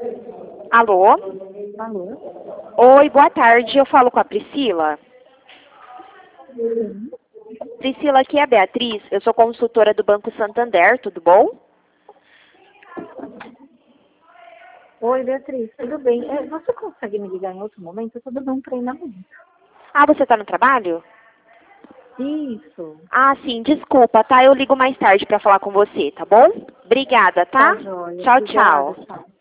Alô? Alô? Oi, boa tarde. Eu falo com a Priscila. Sim. Priscila, aqui é a Beatriz. Eu sou consultora do Banco Santander, tudo bom? Oi, Beatriz, tudo bem? Você consegue me ligar em outro momento? Eu estou dando um treinamento. Ah, você está no trabalho? Isso. Ah, sim, desculpa, tá? Eu ligo mais tarde para falar com você, tá bom? Obrigada, Tá, tá? joia. Tchau, Obrigada, tchau. tchau.